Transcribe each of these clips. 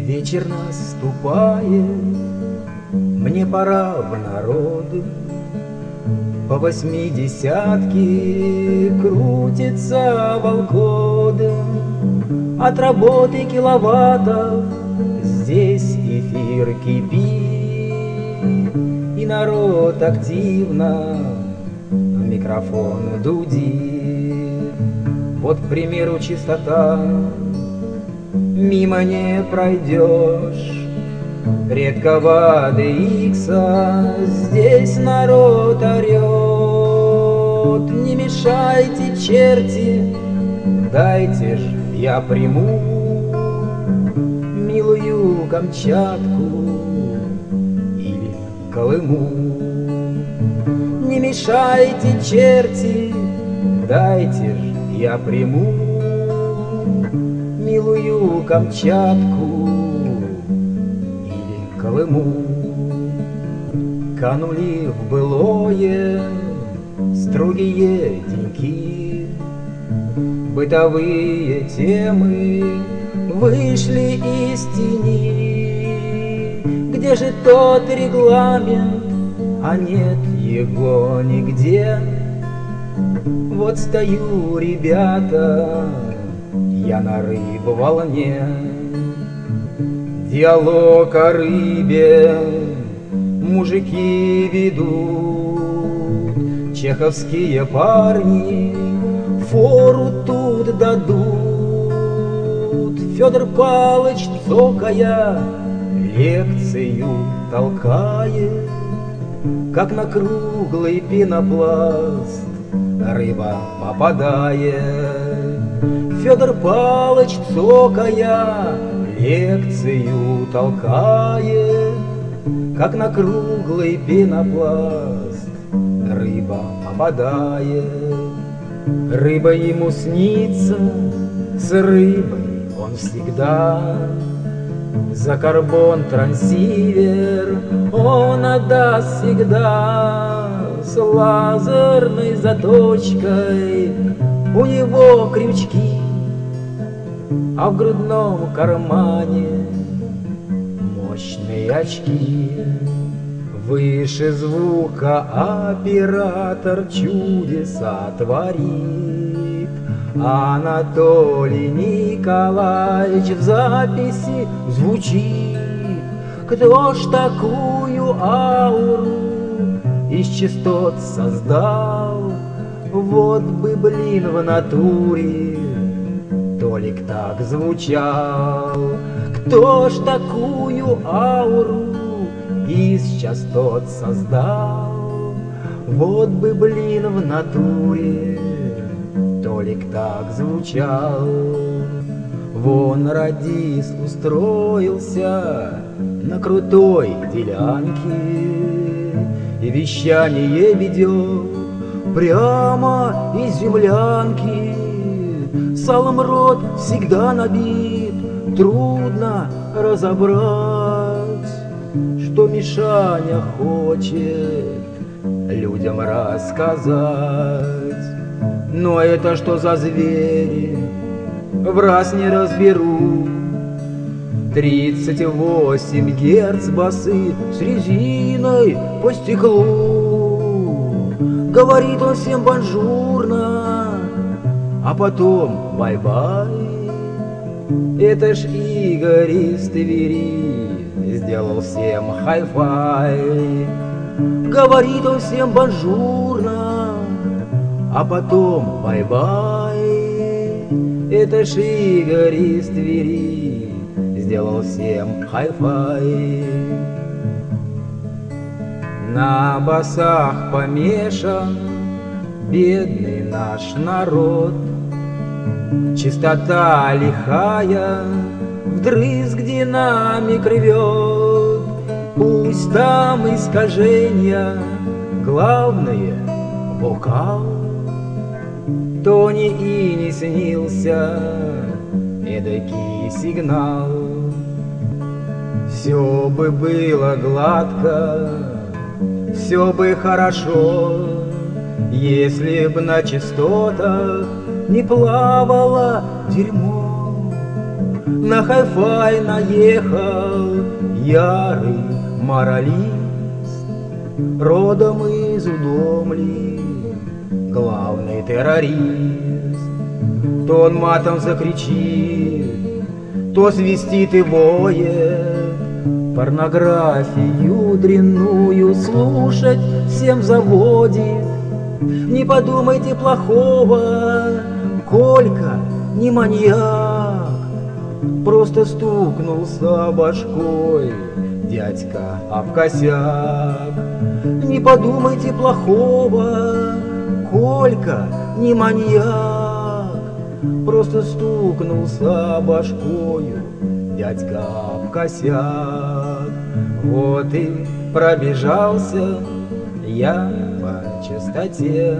Вечер наступает, мне пора в народ. По 80-ке крутится волкода. От работы киловаттов здесь эфир кипит, и народ активно в микрофон дудит. Вот, к примеру, чистота, мимо не пройдешь. Редкого DX, здесь народ орет. Не мешайте, черти, дайте ж я приму милую Камчатку или Колыму. Не мешайте, черти, дайте ж я приму милую Камчатку или Колыму. Канули в былое строгие деньки, бытовые темы вышли из тени. Где же тот регламент, а нет его нигде? Вот стою, ребята, я на рыбоволне. Диалог о рыбе мужики ведут, чеховские парни фору тут дадут. Федор Палыч, цокая, лекцию толкает, как на круглый пенопласт рыба попадает. Федор Палыч, цокая, лекцию толкает, как на круглый пенопласт рыба попадает. Рыба ему снится, с рыбой он всегда за карбон трансивер он отдаст всегда. С лазерной заточкой у него крючки, а в грудном кармане мощные очки. Выше звука оператор чудеса творит. Анатолий Николаевич в записи звучит. Кто ж такую ауру из частот создал? Вот бы, блин, в натуре Толик так звучал. Кто ж такую ауру из частот создал? Вот бы, блин, в натуре Толик так звучал. Вон радист устроился на крутой делянке и вещание ведет прямо из землянки. Салом рот всегда набит, трудно разобрать, что Мишаня хочет людям рассказать. Но это что за звери, в раз не разберу. 38 герц басы с резиной по стеклу. Говорит он всем бонжурно, а потом бай-бай. Это ж Игорь из Твери сделал всем хай-фай. Говорит он всем бонжурно, а потом бай-бай. Это ж Игорь из Твери сделал всем хай-фай. На басах помешан бедный наш народ. Чистота лихая вдрызг динамик рвет. Пусть там искажения, главное — вокал. Тони и не снился эдакий сигнал. Все бы было гладко, все бы хорошо, если б на частотах не плавало дерьмо. На хай-фай наехал ярый моралист, родом из Удомли, главный террорист. То он матом закричит, то свистит и воет, порнографию дрянную слушать всем заводит. Не подумайте плохого, Колька не маньяк, просто стукнулся башкой дядька об косяк. Не подумайте плохого, Колька не маньяк, просто стукнулся башкою дядька об косяк. Вот и пробежался я по чистоте,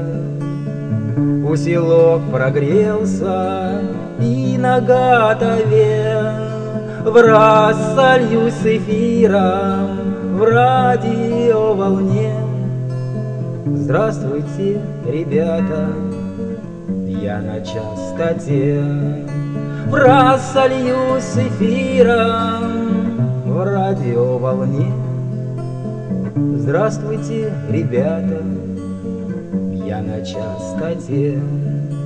усилок прогрелся и на готове. Враз сольюсь с эфиром в радиоволне. Здравствуйте, ребята, я на частоте. Враз сольюсь с эфиром в радиоволне. Здравствуйте, ребята, я на частоте.